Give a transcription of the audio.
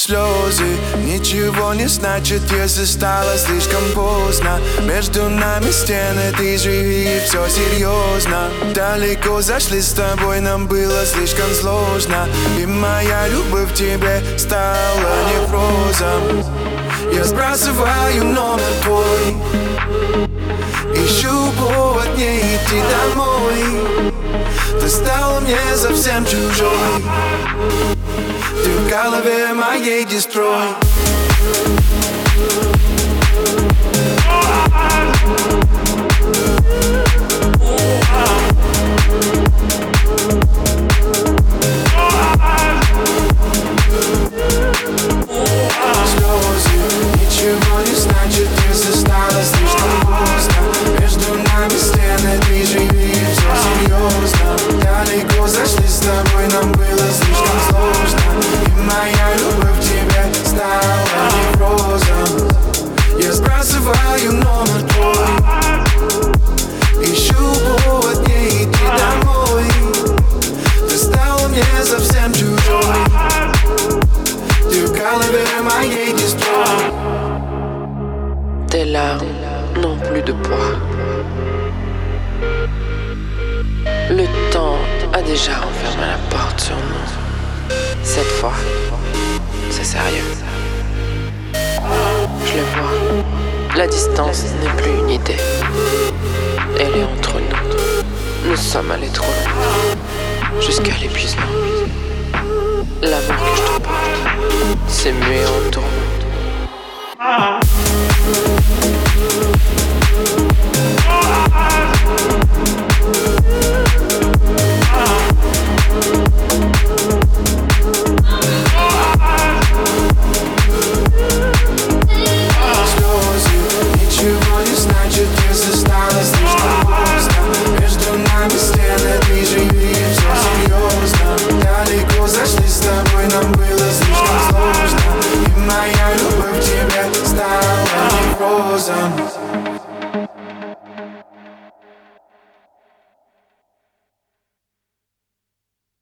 Слезы ничего не значит, если стало слишком поздно. Между нами стены, ты живи, все серьезно. Далеко зашли с тобой, нам было слишком сложно. И моя любовь к тебе стала неврозом. Я сбрасываю номер твой, ищу повод не идти домой. Ты стала мне совсем чужой, ты в голове моей дестрой. Слезы ничего не значит, если стало слишком поздно. Между нами стены, ты живи, все серьезно. Далеко зашли с тобой, нам было слишком сложно. И моя любовь к тебе стала неврозом. Я сбрасываю номер твой, ищу повод не идти домой. Ты стала мне совсем чужой, ты в голове моей дестрой. Tes larmes n'ont plus de poids. Le temps a déjà enfermé la porte sur nous. Cette fois, c'est sérieux. Je le vois, la distance n'est plus une idée. Elle est entre nous. Nous sommes allés trop loin, jusqu'à l'épuisement. L'amour que je te porte s'est mué en tourmente. Слезы ничего не значит, если стало слишком поздно. Между нами стены, ты живи, все серьезно. Далеко зашли с тобой, нам было слишком сложно. И моя любовь к тебе стала неврозом.